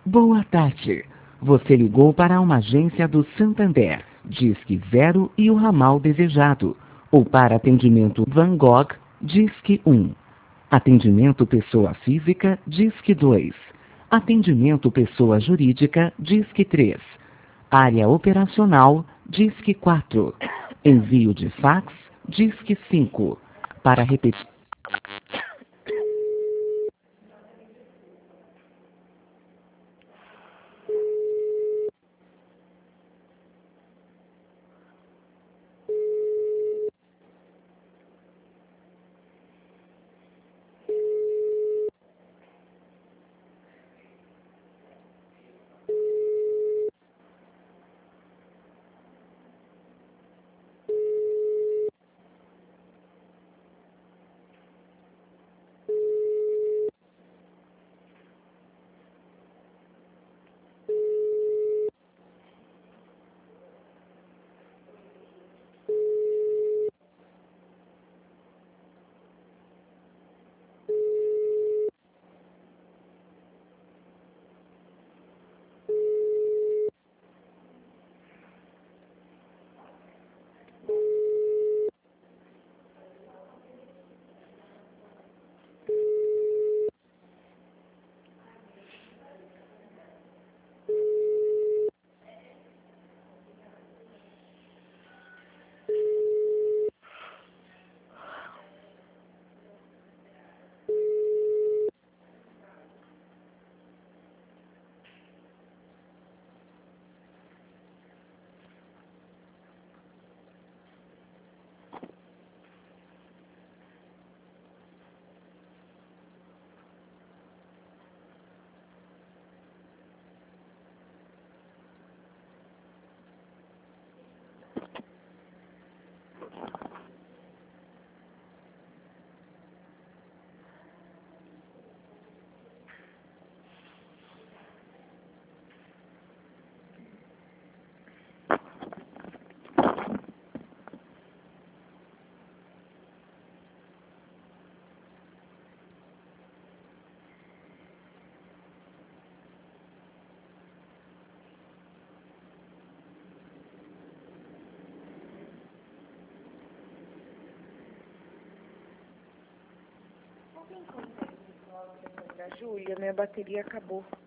Boa tarde. Você ligou para uma agência do Santander. Disque 0 e o ramal desejado. Ou para atendimento Van Gogh, Disque 1. Atendimento pessoa física, Disque 2. Atendimento pessoa jurídica, Disque 3. Área operacional, Disque 4. Envio de fax, Disque 5. Para repetir. Alguém consegue falar o telefone da Júlia? Minha bateria acabou.